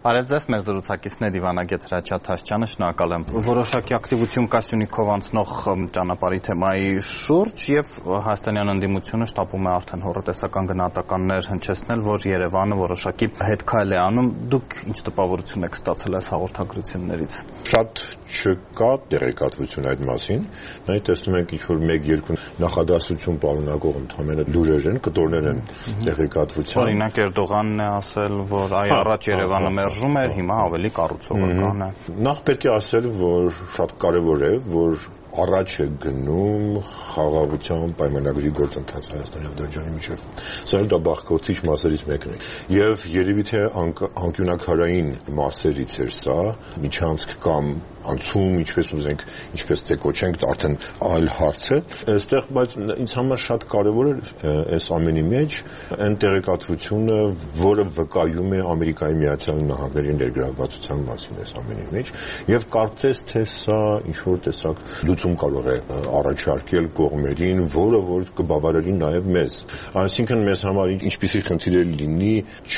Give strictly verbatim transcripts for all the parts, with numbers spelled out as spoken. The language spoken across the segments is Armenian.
Բարև ձեզ, մեր զրուցակիցներ Իվանագետ Հրաչյա Թաշչյանը, շնորհակալ եմ։ Որոշակի ակտիվություն կա Սյունիքով անցնող ճանապարհի թեմայի շուրջ եւ հայաստանյան ընդդիմությունը շտապում է արդեն հոռետեսական գնահատականներ հնչեցնել, որ Երևանը որոշակի հետքայլ է անում։ Դուք ինչ տպավորություն եք ստացել այս հաղորդագրություններից։ Շատ չկա տեղեկատվություն այդ մասին, նայ տեսնում ենք ինչ-որ մեկ-երկու նախադասություն պարունակող ընդհանրապես լուրեր են, կտորներ են տեղեկատվության։ Օրինակ Էրդողանն է ասել, որ այ առաջ Երևանը մերժում էր, հիմա ավելի կառուցողական է։ Նախ պետք է ասել, որ շատ կարևոր է, որ առաջ է գնում խաղաղության պայմանագրի գործընթացը Հայաստանի եւ Ադրբեջանի միջեւ։ Սա դա բաղկացուցիչ մասերից մեկն է։ Եվ երևի թե անկյունակարային մասերից էր սա, միջանցք կամ անցում, ինչպես ուզենք, ինչպես թե կոչենք, արդեն այլ հարց է։ Այստեղ բայց ինձ համար շատ կարևոր է այս ամենի մեջ այն տեղեկատվությունը, որը վկայում է Ամերիկայի Միացյալ Նահանգների ներգրավվածության մասին այս ամենի մեջ, եւ կարծես թե սա ինչ որ տեսակ լուծում կարող է առաջարկել կողմերին, որը որ կբավարարի նաեւ մեզ։ Այսինքն մեզ համար ինչպիսի խնդիր է լինի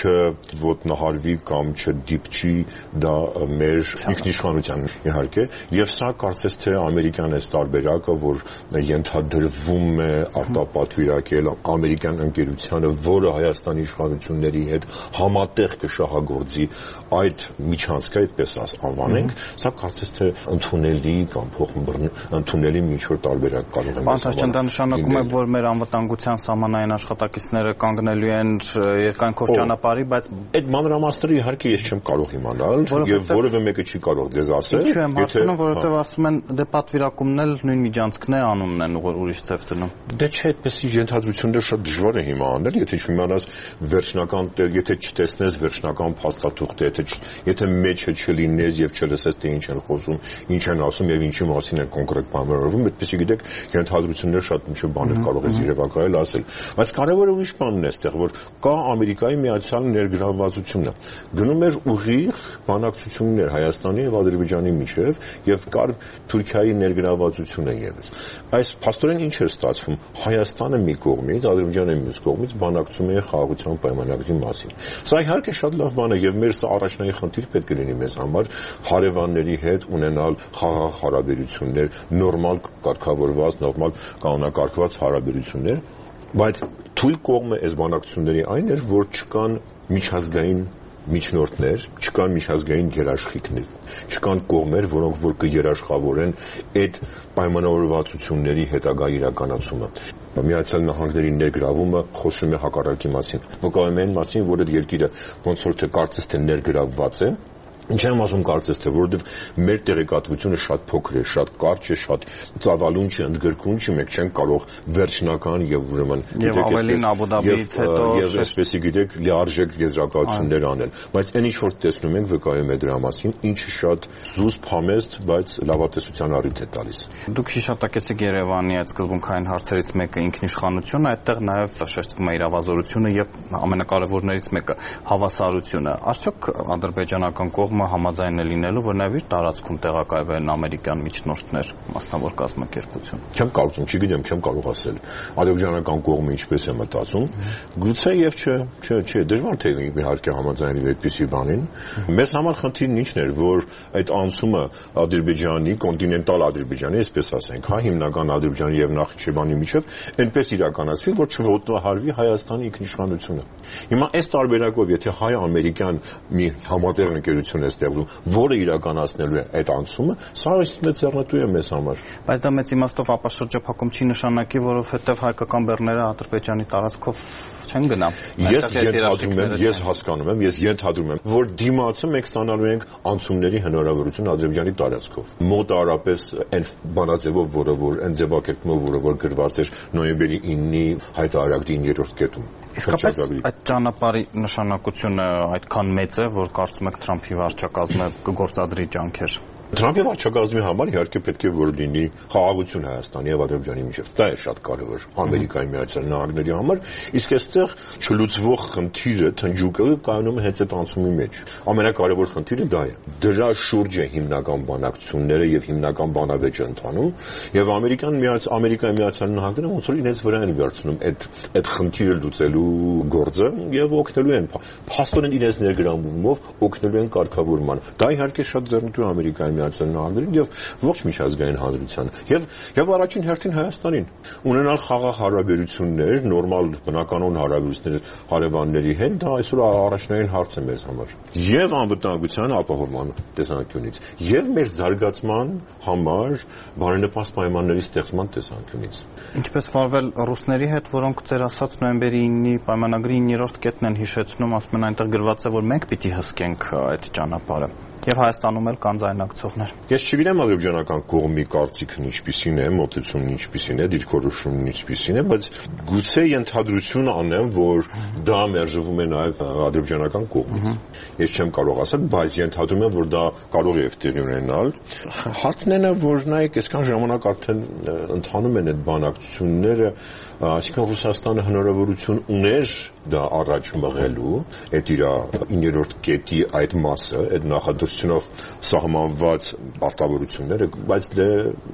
չոտնահարվի կամ չդիպչի դա մեր ինքնիշխանության իհարկե, եւ սա կարծես թե ամերիկյան այս տարբերակը, որ ենթադրվում է արտապատվիրակել ամերիկյան ընկերությանը, որը Հայաստանի իշխանությունների հետ համատեղ կշահագործի այդ միջանցքը, այդպես անվանենք, սա կարծես թե ընդունելի կամ փոխմբռնի ընդունելի ինչ-որ տարբերակ կարող է Պարոն Թաշչյան, դա նշանակում է, որ մեր անվտանգության սահմանային աշխատակիցները կանգնելու են երկայնքով ճանապարհի, բայց այդ մանրամասները իհարկե ես չեմ կարող իմանալ, եւ որևէ մեկը չի կարող դες ասել, եթե որովհետեւ ասում են դե պատվիրակումն էլ նույն միջանցքն է, անունն են ուրիշ ձև դնում։ Դե չէ, այդպեսի ենթադրությունները շատ դժվար է հիմա անել, եթե չիմանաս վերջնական, եթե չտեսնես վերջնական փաստաթուղթը, եթե եթե մեջը չլինես եւ չլսես թե ինչ են խոսում, ինչ են ասում եւ ինչի մասին են կոնկրետ բանվերվում, այդպեսի գիտեք, ենթադրությունները շատ ինչ բաներ կարող ես երևակայել ասել, բայց կարևորը ուրիշ բանն է այստեղ, որ կա Ամերիկայի Միացյալ ներգրավվածությունը։ Գնում էր ուղիղ բանակցություններ Հայաստանի եւ Ադրբեջանի միջեւ եւ կար Թուրքիայի ներգրավվածությունը եւս։ Այս փաստորեն ինչ էր ստացվում։ Հայաստանը մի կողմից, Ադրբեջանը մյուս կողմից բանակցում է խաղաղության պայմանագրի մասին։ Սա իհարկե շատ լավ բան է եւ մեր սա առաջնային խնդիր պետք է լինի մեզ համար հարևանների հետ ունենալ խաղաղ հարաբերություններ, նորմալ կարգավորված, նորմալ կանոնակարգված հարաբերություններ, բայց թույլ կողմը այս բանակցությունների այն էր, որ չկան միջազգային միջնորդներ, չկան միջազգային երաշխիքներ, չկան կողմեր, որոնք որ կերաշխավորեն այդ պայմանավորվածությունների հետագա իրականացումը։ Միացյալ Նահանգների ներգրավումը խոսում է հակառակի մասին։ Վկայում է այն մասին, որ այդ երկիրը ոնց որ թե կարծես թե ներգրավված է։ Ինչ եմ ասում կարծես թե, որովհետև մեր տեղեկատվությունը շատ փոքր է, շատ կարճ է, շատ ծավալուն չի, ընդգրկուն չի, մենք չենք կարող վերջնական եւ ուրեմն եւ ավելին Աբու Դաբիից հետո եւ այսպեսի գիտեք լիարժեք եզրակացություններ անել, բայց այն ինչ որ տեսնում ենք վկայում է դրա մասին, ինչը շատ զուսպ համեստ, բայց լավատեսության առիթ է տալիս։ Դուք հիշատակեցիք Երևանի այդ սկզբունքային հարցերից մեկը ինքնիշխանությունը, այդտեղ նաեւ շեշտվում է իրավազորությունը եւ ամենակարևորներից մեկը հավասարությունը։ Արդյոք ադրբեջանական կողմը համաձայն է լինելու, որ նաև իր տարածքում տեղակայվեն ամերիկյան միջնորդներ, մասնավոր կազմակերպություն։ Չեմ կարծում, չգիտեմ, չեմ կարող ասել։ Ադրբեջանական կողմը ինչպես է մտածում, գուցե եւ չէ, չէ, չէ, դժվար թե իհարկե համաձայնի այդպիսի բանին։ Մեզ համար խնդիրն ինչն էր, որ այդ անցումը Ադրբեջանի, կոնտինենտալ Ադրբեջանի, այսպես ասենք, հա, հիմնական Ադրբեջանի եւ Նախիջևանի միջև այնպես իրականացվի, որ չոտնահարվի Հայաստանի ինքնիշխանությունը։ Հիմա այս տարբերակով, եթե հայ-ամերիկյան մի համատեղ ընկերություն է ստեղծում, որը իրականացնելու է այդ անցումը, սա մեծ ձեռնտու է մեզ համար։ Բայց դա մեծ իմաստով ապաշրջափակում չի նշանակի, որովհետև հայկական բեռները Ադրբեջանի տարածքով չեն գնա։ Ես ենթադրում եմ, ես հասկանում եմ, ես ենթադրում եմ, որ դիմացը մենք ստանալու ենք անցումների հնարավորություն Ադրբեջանի տարածքով։ Մոտարապես այն բանաձևով, որը որ այն ձևակերպումով, որը որ գրված էր նոյեմբերի իննի հայտարարակի երրորդ կետում։ Իսկապես այդ ճանապարհի նշանակությունը այդքան մեծ է, որ կարծում եք Թրամփի վարչակազմը կգործադրի ջանքեր։ Թրամփի վարչակազմի համար իհարկե պետք է որ լինի խաղաղություն Հայաստանի եւ Ադրբեջանի միջեւ։ Դա է շատ կարեւոր Ամերիկայի Միացյալ Նահանգների համար, իսկ այստեղ չլուծվող խնդիրը թնջուկը կայանում է հենց այդ անցումի մեջ։ Ամենակարևոր խնդիրը դա է։ Դրա շուրջ է հիմնական բանակցությունները եւ հիմնական բանավեճը ընթանում եւ Ամերիկան միած Ամերիկայի Միացյալ Նահանգները ոնց որ իրենց վրա են վերցնում այդ այդ խնդիրը լուծելու գործը եւ օգնելու են փաստորեն իրենց ներգրավումով օգնելու են կարգավորման։ Դա իհարկե շատ ձեռնտու է Ամերիկայի Միացյալ Նահանգներին եւ ողջ միջազգային հանրությանը եւ եւ առաջին հերթին Հայաստանին ունենալ խաղաղ հարաբերություններ, նորմալ բնականon հարաբերություններ հարևանների հետ, դա այսօր առաջնային հարց է մեզ համար։ Եվ անվտանգության ապահովման տեսանկյունից, եւ մեր զարգացման համար բարենպաստ պայմանների ստեղծման տեսանկյունից։ Ինչպես վարվել ռուսների հետ, որոնք ձեր ասած նոյեմբերի ինը պայմանագրի իններորդ կետն են հիշեցնում, ասում են այնտեղ գրված է, որ մենք պիտի հսկենք այդ ճանապարհը։ Եվ Հայաստանում էլ կան ձայնակցողներ։ Ես չգիտեմ ադրբեջանական կողմի կարծիքն ինչպիսին է, մոտեցումն ինչպիսին է, դիրքորոշումն ինչպիսին է, բայց գուցե ենթադրություն անեմ, որ դա մերժվում է նաև ադրբեջանական կողմից։ Ես չեմ կարող ասել, բայց ենթադրում եմ, որ դա կարող է տեղի ունենալ։ Հարցն է, որ նայեք, այսքան ժամանակ արդեն ընթանում են այդ բանակցությունները, այսինքն Ռուսաստանը հնարավորություն ուներ դա առաջ մղելու, այդ իր իններորդ կետի այդ մասը, այդ նախադասությունով սահմանված պարտավորությունները, բայց դե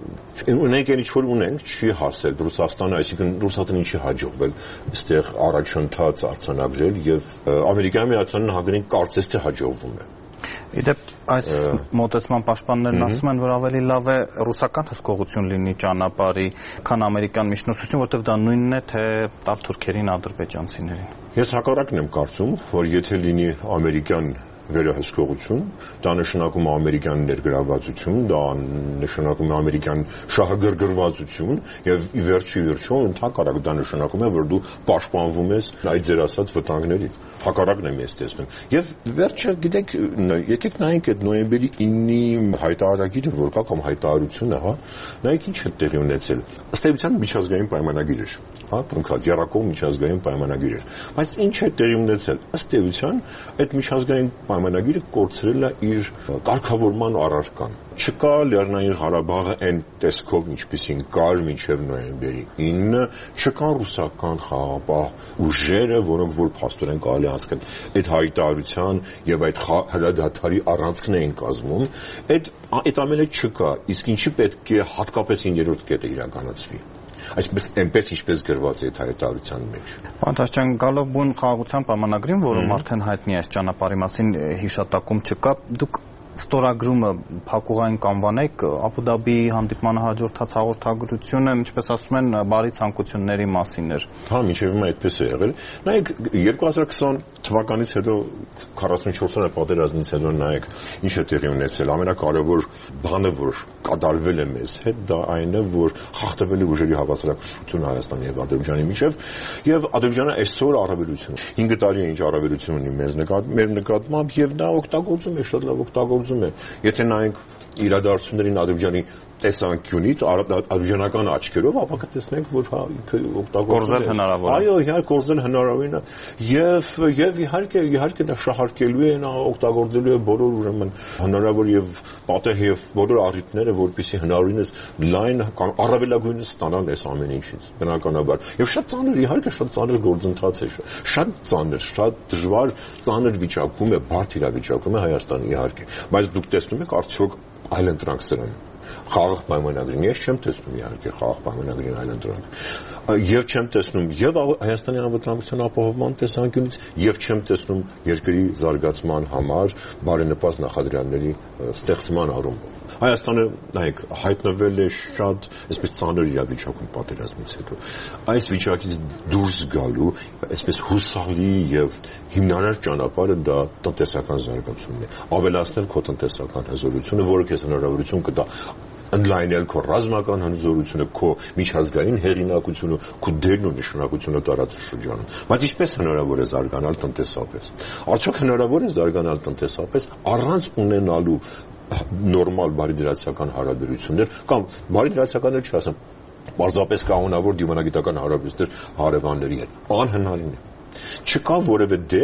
ունենք այն ինչ-որ ունենք, չի հասել Ռուսաստանը, այսինքն Ռուսաստանին չի հաջողվել այստեղ առաջընթաց արձանագրել եւ Ամերիկայի Միացյալ Նահանգներին կարծես թե հաջողվում է։ Իդեպ այս մոտեցման պաշտպաններն ասում են, որ ավելի լավ է ռուսական հսկողություն լինի ճանապարհի, քան ամերիկյան միջնորդություն, որտեղ դա նույնն է, թե տալ թուրքերին, ադրբեջանցիներին։ Ես հակառակն եմ կարծում, որ եթե լինի ամերիկյան վերահսկողություն, դա նշանակում է ամերիկյան ներգրավվածություն, դա նշանակում է ամերիկյան շահագրգռվածություն եւ ի վերջի վերջո ընդհակառակ դա նշանակում է, որ դու պաշտպանվում ես այդ ձեր ասած վտանգներից։ Հակառակն եմ ես տեսնում։ Եվ վերջը, գիտեք, եկեք նայենք այդ նոյեմբերի ինը հայտարարագիրը, որ կա կամ հայտարարությունը, հա, նայեք ինչ է տեղի ունեցել։ Ըստ էության միջազգային պայմանագիր էր, հա, կնքած երակող միջազգային պայմանագիր էր։ Բայց ինչ է տեղի ունեցել։ Ըստ էության այդ միջազգային պայմանագիրը կորցրել է իր կարգավորման առարկան։ Չկա Լեռնային Ղարաբաղը այն տեսքով, ինչպիսին կար մինչև նոյեմբերի ինը, չկան ռուսական խաղաղապահ ուժերը, որոնք որ փաստորեն կարելի անցնել այդ հայտարարության եւ այդ հրադադարի առանցքն էին կազմում, այդ այդ ամենը չկա, իսկ ինչի պետք է հատկապես իններորդ կետը իրականացվի։ Այսպես այնպես ինչպես գրված է այդ հայտարարության մեջ։ Ֆանտաստիկ, գալով բուն խաղաղության պայմանագրին, որում արդեն հայտնի է այս ճանապարհի մասին հիշատակում չկա, դուք ստորագրումը փակուղային կանվանեք Աբու Դաբիի հանդիպմանը հաջորդած հաղորդագրությունը, ինչպես ասում են, բարի ցանկությունների մասին էր։ Հա, մինչև հիմա այդպես է եղել։ Նայեք, երկու հազար քսան թվականից հետո քառասունչորս օրյա պատերազմից հետո նայեք ինչ է տեղի ունեցել։ Ամենակարևոր բանը, որ կատարվել է մեզ հետ, դա այն է, որ խախտվել է ուժերի հավասարակշռությունը Հայաստանի եւ Ադրբեջանի միջեւ, եւ Ադրբեջանը այսօր առավելություն ունի։ հինգ տարի է ինչ առավելություն ունի մեզ նկատմամբ, մեր նկատմամբ եւ դա օգտագործում է, շատ լավ օգտագործում է։ Եթե նայենք իրադարձություններին Ադրբեջանի տեսանկյունից, ադրբեջանական աչքերով, ապա կտեսնենք, որ հա օգտագործել հնարավոր է։ Այո, իհարկե գործել հնարավորին է եւ եւ իհարկե իհարկե դա շահարկելու է, նա օգտագործելու է բոլոր ուրեմն հնարավոր եւ պատեհ եւ բոլոր առիթները, որպեսզի հնարավորինս լայն կամ առավելագույնս ստանան այս ամեն ինչից, բնականաբար։ Եվ շատ ծանր, իհարկե շատ ծանր գործընթաց է, շատ ծանր, շատ դժվար, ծանր վիճակում է, բարդ իրավիճակում է Հայաստանը, իհարկե, բայց դուք տեսնում եք արդյոք այլընտրանք սրան խաղաղ պայմանագրին, ես չեմ տեսնում իհարկե խաղաղ պայմանագրին այլընտրանք, եւ չեմ տեսնում եւ Հայաստանի անվտանգության ապահովման տեսանկյունից, եւ չեմ տեսնում երկրի զարգացման համար բարենպաստ նախադրյալների ստեղծման առումով։ Հայաստանը, նայեք, հայտնվել է շատ այսպես ծանր իրավիճակում պատերազմից հետո։ Այս վիճակից դուրս գալու այսպես հուսալի եւ հիմնարար ճանապարհը դա տնտեսական զարգացումն է։ Ավելացնել քո տնտեսական հզորությունը, որը քեզ հնարավորություն կտա ընդլայնել քո ռազմական հզորությունը, քո միջազգային հեղինակությունը, քո դերն ու նշանակությունը տարածաշրջանում։ Բայց ինչպես հնարավոր է զարգանալ տնտեսապես։ Արդյոք հնարավոր է զարգանալ տնտեսապես առանց ունենալու նորմալ բարիդրացիական հարաբերություններ կամ բարիդրացիականներ չասեմ, պարզապես կանոնավոր դիվանագիտական հարաբերություններ հարևանների հետ։ Անհնարին է։ Չկա որևէ դեպք,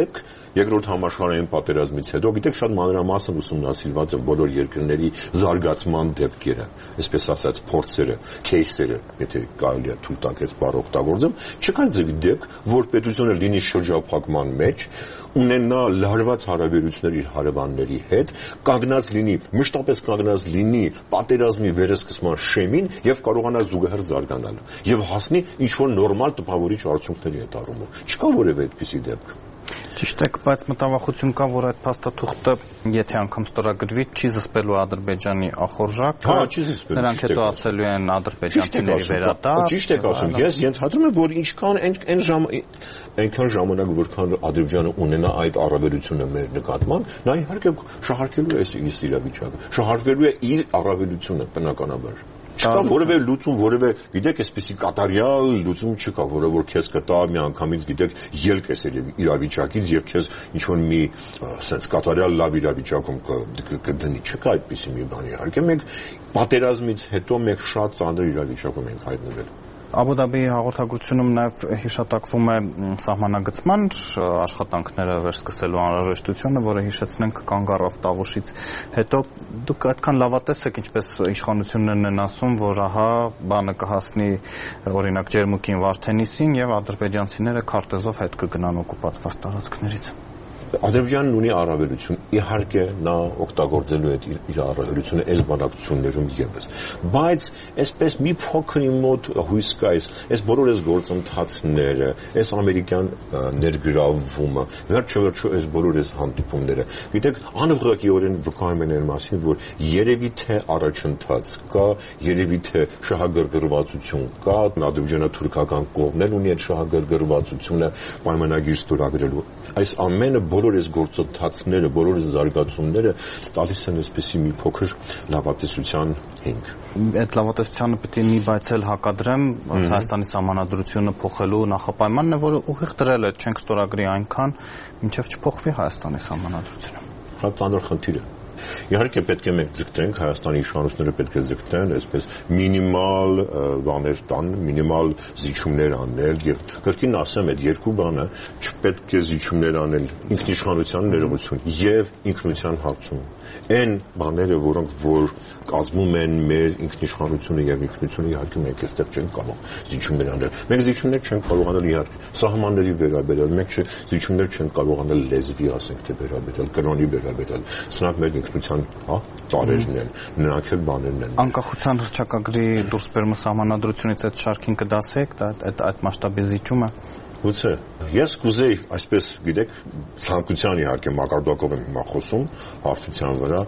Երկրորդ համաշխարհային պատերազմից հետո գիտեք շատ մանրամասն ուսումնասիրված են բոլոր երկրների զարգացման դեպքերը, այսպես ասած փորձերը, кейսերը, եթե կարելի է թույլ տալ այդ բառը օգտագործեմ, չկա ձևի դեպք, որ պետությունը լինի շրջափակման մեջ, ունենա լարված հարաբերություններ իր հարևանների հետ, կանգնած լինի, մշտապես կանգնած լինի պատերազմի վերսկսման շեմին եւ կարողանա զուգահեռ զարգանալ եւ հասնի ինչ որ նորմալ տպավորիչ արդյունքների հետ առումով։ Չկա որևէ այդպիսի դեպք։ Ճիշտ է, բայց մտավախություն կա, որ այդ փաստաթուղթը, եթե անգամ ստորագրվի, չի զսպելու Ադրբեջանի ախորժակը։ Հա, չի զսպելու։ Նրանք հետո ասելու են ադրբեջանցիների վերադարձ։ Ճիշտ եք ասում։ Ես ենթադրում եմ, որ ինչքան այն ժամ այնքան ժամանակ, որքան Ադրբեջանը ունենա այդ առավելությունը մեր նկատմամբ, նա իհարկե շահարկելու է այս իրավիճակը։ Շահարկելու է իր առավելությունը բնականաբար։ Չկա որևէ լուծում, որևէ, գիտեք, այսպեսի կատարյալ լուծում չկա, որը որ քեզ կտա միանգամից, գիտեք, ելք էսել իրավիճակից եւ քեզ ինչ որ մի sense կատարյալ լավ իրավիճակում կդնի, չկա այդպեսի մի բան իհարկե։ Մենք պատերազմից հետո մենք շատ ծանր իրավիճակում ենք հայտնվել։ Աբու Դաբիի հաղորդագրությունում նաև հիշատակվում է սահմանագծման աշխատանքները վերսկսելու անհրաժեշտությունը, որը հիշեցնենք կանգ առավ Տավուշից հետո։ Դուք այդքան լավատես եք, ինչպես իշխանություններն են ասում, որ ահա բանը կհասնի օրինակ Ջերմուկին, Վարդենիսին եւ ադրբեջանցիները քարտեզով հետ կգնան օկուպացված տարածքներից։ Ադրբեջանն ունի առավելություն, իհարկե նա օգտագործելու է իր առավելությունը այս բանակցություններում եւս, բայց այսպես մի փոքր մոտ հույս կա, այս բոլոր այս գործընթացները, այս ամերիկյան ներգրավումը, վերջը վերջո այս բոլոր այս հանդիպումները, գիտեք, անուղղակիորեն վկայում են այն մասին, որ երևի թե առաջընթաց կա, երևի թե շահագրգռվածություն կա, Ադրբեջանը թուրքական կողմն էլ ունի այդ շահագրգռվածությունը պայմանագիր ստորագրելու։ Այս ամենը բոլոր այս գործընթացները, բոլոր այս զարգացումները տալիս են այսպեսի մի փոքր լավատեսության հիմք։ Այդ լավատեսությանը պետք է մի բայց էլ հակադրեմ Հայաստանի սահմանադրությունը փոխելու նախապայմանն է, որը ուղիղ դրել է, չենք ստորագրի այնքան, մինչև չփոխվի Հայաստանի սահմանադրությունը։ Շատ ծանր խնդիր է։ Իհարկե պետք է մենք ձգտենք, Հայաստանի իշխանությունները պետք է ձգտեն, այսպես մինիմալ բաներ տան, մինիմալ զիջումներ անել եւ կրկին ասեմ, այդ երկու բանը չպետք է զիջումներ անել ինքնիշխանության ներողություն եւ ինքնության հարցում։ Այն բաները, որոնք որ կազմում են մեր ինքնիշխանությունը եւ ինքնությունը, իհարկե մենք այստեղ չենք կարող զիջումներ անել։ Մենք զիջումներ չենք կարող անել իհարկե սահմանների վերաբերյալ, մենք զիջումներ չենք կարող անել լեզվի, ասենք թե վերաբերյալ, կրոնի վերաբերյալ։ Սրանք մեր ինքնության, հա, տարերն են, նրանք էլ բաներն են։ Անկախության հռչակագրի դուրսբերումը սահմանադրությունից այդ շարքին կդասեք, այդ այդ մասշտաբի զիջումը։ Գուցե ես կուզեի, այսպես գիտեք, ցանկության իհարկե մակարդակով եմ հիմա խոսում հարթության վրա,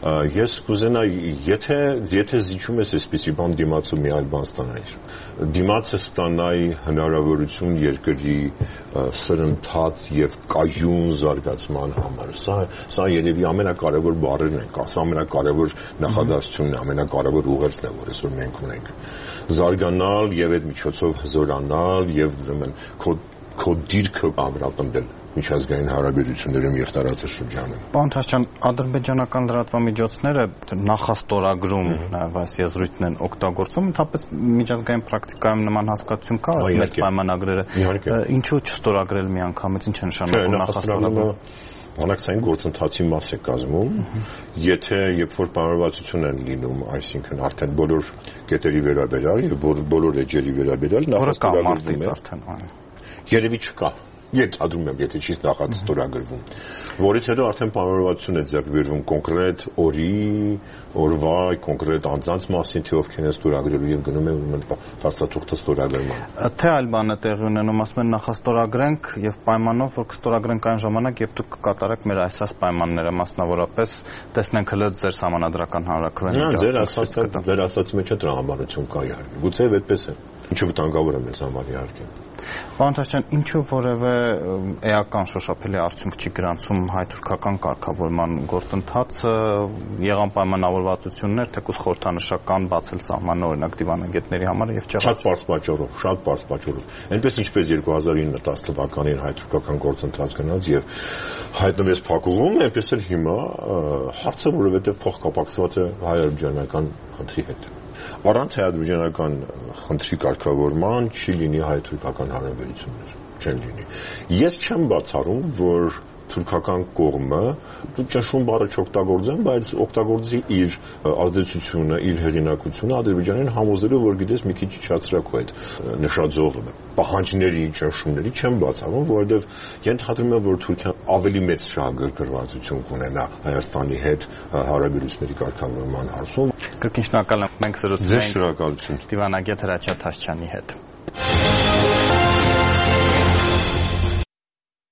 ես կուզենայի, եթե եթե զիջում ես այսպիսի բան, դիմացը մի այլ բան ստանայի։ Դիմացը ստանայի հնարավորություն երկրի սրընթաց եւ կայուն զարգացման համար։ Սա սա երևի ամենակարևոր բառերն են, ասա ամենակարևոր նախադասությունն է, ամենակարևոր ուղերձն է, որ այսօր մենք ունենք։ Զարգանալ եւ այդ միջոցով հզորանալ եւ ուրեմն քո քո դիրքը ամրապնդել միջազգային հարաբերություններում եւ տարածաշրջանում։ Պարոն Թաշյան, ադրբեջանական լրատվամիջոցները նախաստորագրում նաեւ այս եզրույթն են օգտագործում, ընդհանրապես միջազգային պրակտիկայում նման հասկացություն կա, մեծ պայմանագրերը։ Ինչու չստորագրել միանգամից, ինչ է նշանակում նախաստորագրումը։ Բանակցային գործընթացի մաս է կազմում, եթե երբ որ պայմանավորվածություն են լինում, այսինքն արդեն բոլոր կետերի վերաբերյալ եւ բոլոր էջերի վերաբերյալ նախաստորագրվում է։ Երևի չկա։ Ենթադրում եմ, եթե չի նախաստորագրվում, որից հետո արդեն պայմանավորվածություն է ձեռք բերվում կոնկրետ օրի, օրվա, կոնկրետ անձանց մասին, թե ովքեր են ստորագրելու եւ գնում են ուրեմն փաստաթուղթը ստորագրման։ Թե այլ բան է տեղի ունենում, ասում են նախաստորագրենք եւ պայմանով, որ կստորագրենք այն ժամանակ, երբ դուք կկատարեք մեր այսաս պայմանները, մասնավորապես տեսնենք հենց ձեր համանդրական հանրաքվեն։ Ձեր ասածը, ձեր ասածի մեջ տրամաբանություն կա իհարկե։ Գուցե այդպես է։ Ինչու վտանգավոր է մեզ համար իհարկե։ Պարոն Թաշյան, ինչու որևէ էական շոշափելի արդյունք չի գրանցում հայ-թուրքական կարգավորման գործընթացը, եղան պայմանավորվածություններ, թեկուզ խորհրդանշական բացել սահմանը օրինակ դիվանագետների համար եւ չեղավ։ Շատ բարձ պատճառով, շատ բարձ պատճառով։ Այնպես ինչպես երկու հազար ինը թվականին հայ-թուրքական գործընթաց գնաց եւ հայտնվեց փակուղում, այնպես էլ հիմա հարցը որովհետեւ փոխկապակցված է հայ-ադրբեջանական խնդրի հետ։ Առանց հայ-ադրբեջանական խնդրի կարգավորման չի լինի հայ-թուրքական հարաբերություններ, չեն լինի։ Ես չեմ բացառում, որ թուրքական կողմը դու ճնշում բառը չօգտագործեմ, բայց օգտագործի իր ազդեցությունը, իր հեղինակությունը Ադրբեջանին համոզելով, որ գիտես մի քիչ իջացրակ ու այդ նշաձող պահանջների, ճնշումների չեմ բացառում, որովհետև ենթադրում եմ, որ Թուրքիան ավելի մեծ շահագրգռվածություն կունենա Հայաստանի հետ հարաբերությունների կարգավորման հարցում։ Կրկին շնորհակալ եմ, մենք զրուցել ենք Ձեզ շնորհակալություն դիվանագետ Հրաչյա Թաշչյանի հետ։